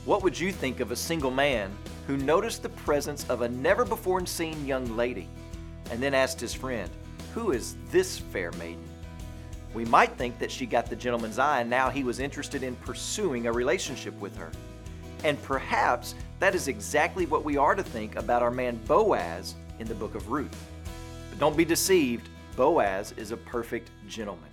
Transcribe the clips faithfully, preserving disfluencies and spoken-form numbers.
What would you think of a single man who noticed the presence of a never-before-seen young lady and then asked his friend, "Who is this fair maiden?" We might think that she got the gentleman's eye and now he was interested in pursuing a relationship with her. And perhaps that is exactly what we are to think about our man Boaz in the book of Ruth. But don't be deceived, Boaz is a perfect gentleman.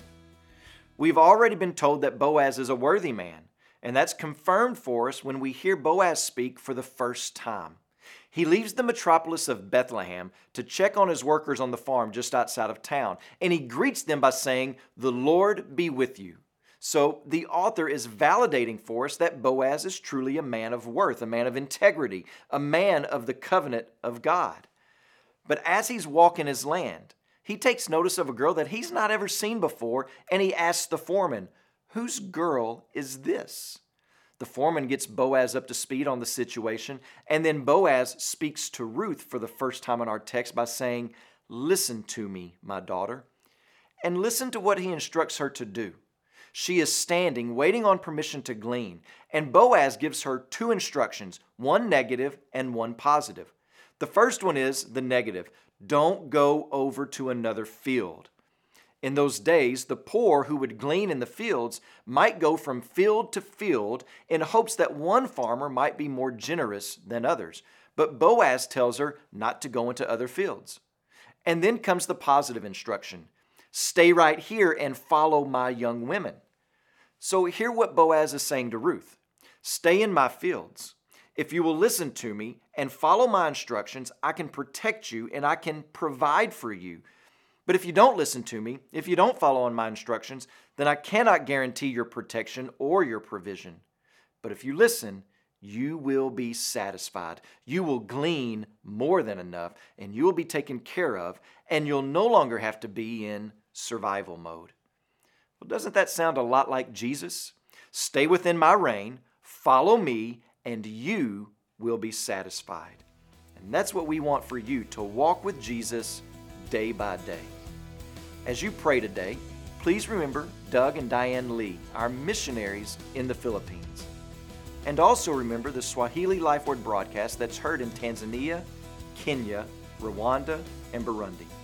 We've already been told that Boaz is a worthy man, and that's confirmed for us when we hear Boaz speak for the first time. He leaves the metropolis of Bethlehem to check on his workers on the farm just outside of town, and he greets them by saying, "The Lord be with you." So the author is validating for us that Boaz is truly a man of worth, a man of integrity, a man of the covenant of God. But as he's walking his land, he takes notice of a girl that he's not ever seen before, and he asks the foreman, "Whose girl is this?" The foreman gets Boaz up to speed on the situation, and then Boaz speaks to Ruth for the first time in our text by saying, "Listen to me, my daughter." And listen to what he instructs her to do. She is standing, waiting on permission to glean, and Boaz gives her two instructions, one negative and one positive. The first one is the negative. Don't go over to another field. In those days, the poor who would glean in the fields might go from field to field in hopes that one farmer might be more generous than others. But Boaz tells her not to go into other fields. And then comes the positive instruction. Stay right here and follow my young women. So hear what Boaz is saying to Ruth. Stay in my fields. If you will listen to me and follow my instructions, I can protect you and I can provide for you. But if you don't listen to me, if you don't follow on my instructions, then I cannot guarantee your protection or your provision. But if you listen, you will be satisfied. You will glean more than enough, and you will be taken care of, and you'll no longer have to be in survival mode. Well, doesn't that sound a lot like Jesus? Stay within my reign, follow me, and you will be satisfied. And that's what we want for you, to walk with Jesus day by day. As you pray today, please remember Doug and Diane Lee, our missionaries in the Philippines. And also remember the Swahili Life Word broadcast that's heard in Tanzania, Kenya, Rwanda, and Burundi.